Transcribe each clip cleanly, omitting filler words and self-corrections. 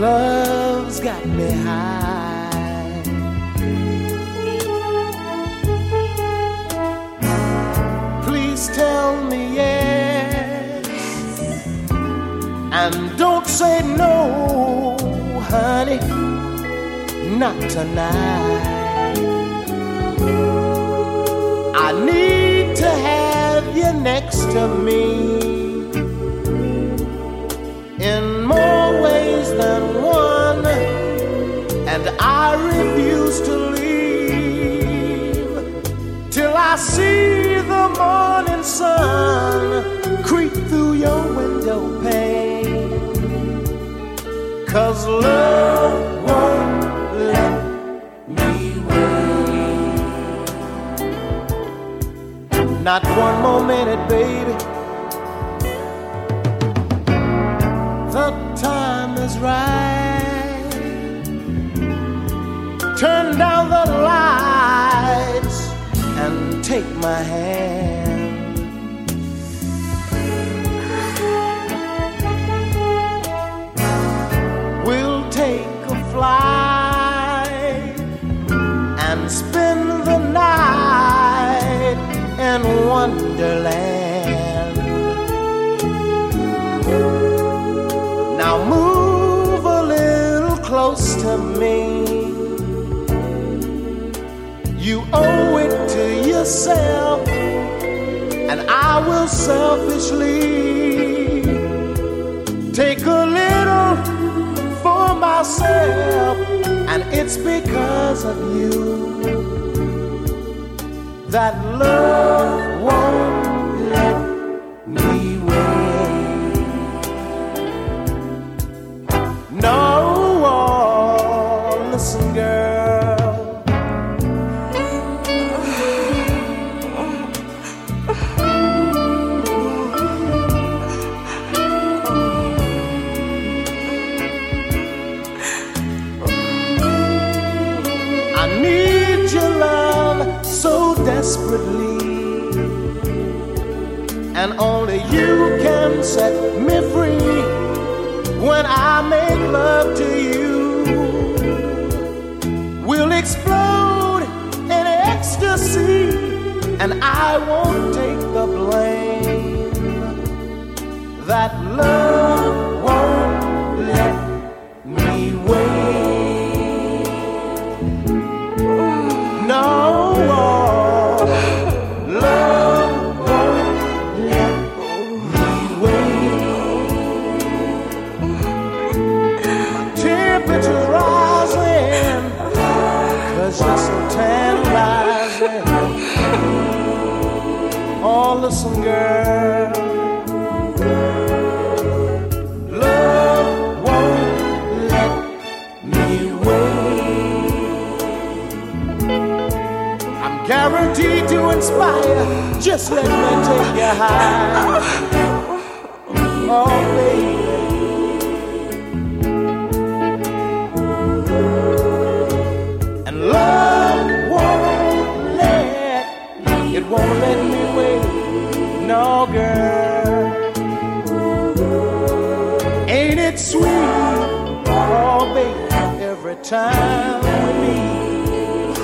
love's got me high. Please tell me yes, and don't say no, honey, not tonight. I need to have you next to me in more ways than one, and I refuse to leave till I see the morning sun creep through your window pane. 'Cause love won't let me wait. Not one more minute, baby. The time is right. Turn down the lights and take my hand. We'll take a flight and spend the night in Wonderland. Now move a little close to me. You owe it to yourself, and I will selfishly take a little for myself, and it's because of you that love won't let me wait. No, listen, girl. I need your love so desperately, and only you can set me free. When I make love to you, we'll explode in ecstasy, and I won't take the blame. That love won't let me wait. No, love won't let me wait. Temperature's rising, 'cause you're so tantalizing. Oh, listen, girl. Love won't let me wait. I'm guaranteed to inspire. Just let me take you high. Oh, baby. Love won't let me wait. No, girl. Ain't it sweet? Oh, baby, every time we meet.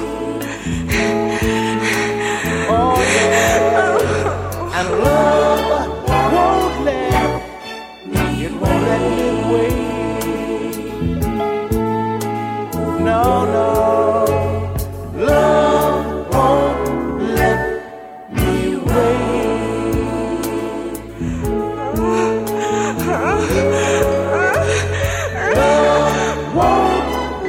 Oh, yeah. And love won't let me wait. No, no. Love won't let me wait. Love won't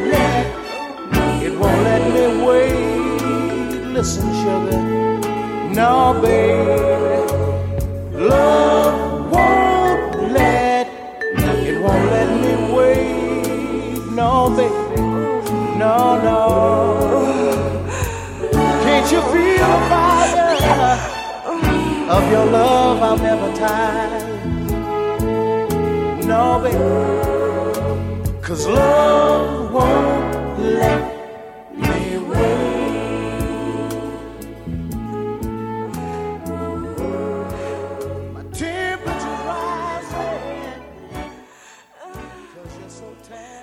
let me wait. Listen, sugar, no, baby. Love won't let me wait. No, baby, no, no. Can't you feel the fire of your love? I'll never tire. No, baby, 'cause love won't let me wait. My temperature's rising, 'cause you're so tired.